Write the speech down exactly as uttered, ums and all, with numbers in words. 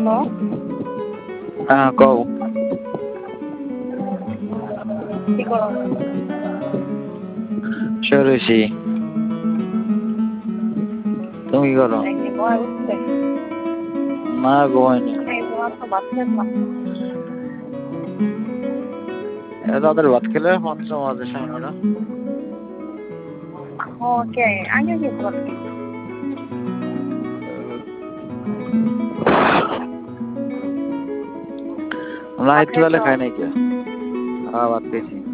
Hello. হ্যাঁ কও। কি করো? শুয়ে রইছি। তুমি কি করো? এই যে ঘুমায় উঠছে। না ঘুমাইনি। এই তোমার তো ভাত খেলাম। এরা তাদের ভাত খেলে পঞ্চম বাজে সাড়ে নটা। ওকে, আগে কি ভাত খেলি? লাইট ভাত তুলালে খাইছো? খাই নাই কে? হ্যাঁ ভাত খেয়েছি।